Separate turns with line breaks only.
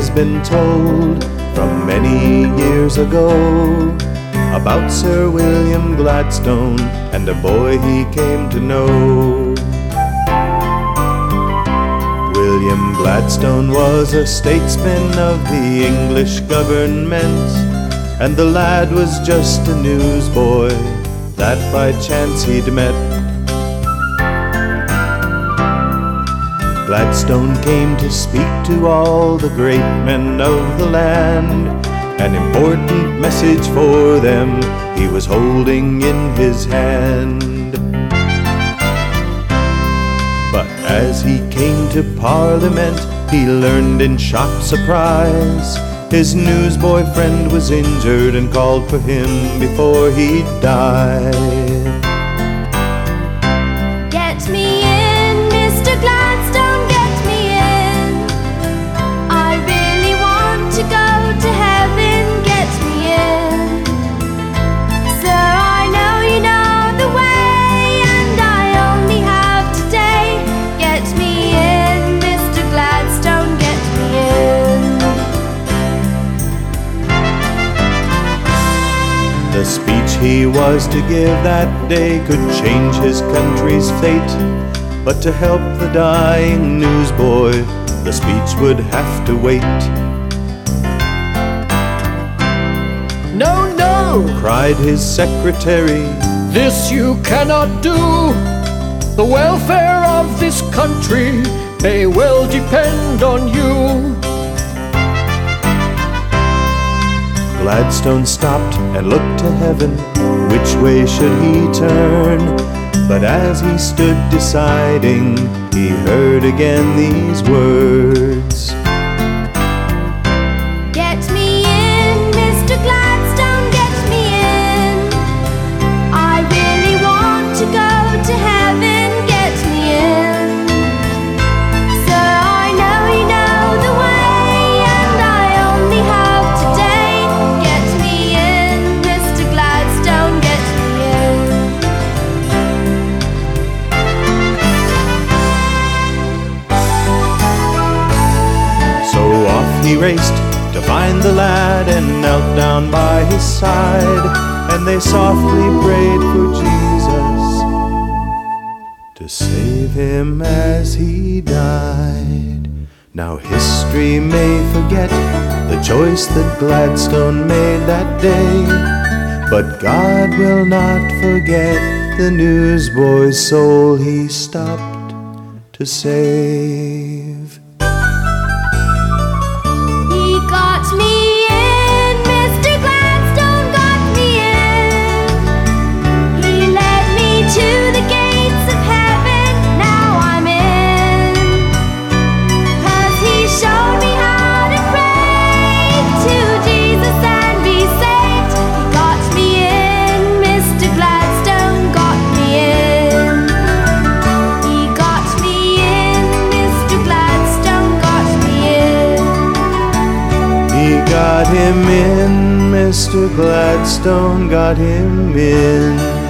has been told from many years ago about Sir William Gladstone and a boy he came to know. William Gladstone was a statesman of the English government, and the lad was just a newsboy that by chance he'd met. Gladstone came to speak to all the great men of the land, an important message for them he was holding in his hand. But as he came to Parliament, he learned in shock surprise his newsboy friend was injured and called for him before he died.
Get me in, Mr. Gladstone, get me in. I really want to go to heaven, get me in. Sir, I know you know the way, and I only have today. Get me in, Mr. Gladstone, get me in.
The speech he was to give that day could change his country's fate, but to help the dying newsboy, the speech would have to wait.
No, no,
Cried his secretary,
this you cannot do. The welfare of this country may well depend on you.
Gladstone stopped and looked to heaven. Which way should he turn? But as he stood deciding, he heard again these words.
Get me in, Mr. Gladstone, get me in. I really want to go to heaven, get me in. Sir, I know you know the way, and I only have today. Get me in, Mr. Gladstone, get me in.
So off he raced to find the lad and knelt down by his side, and they softly prayed for Jesus to save him as he died. Now history may forget the choice that Gladstone made that day, but God will not forget the newsboy's soul he stopped to save.
He got me in, Mr. Gladstone got me in. He led me to the gates of heaven, now I'm in. 'Cause he showed me how to pray to Jesus and be saved. He got me in, Mr. Gladstone got me in. He got me in, Mr. Gladstone got me in.
He got him in, Mr. Gladstone got him in.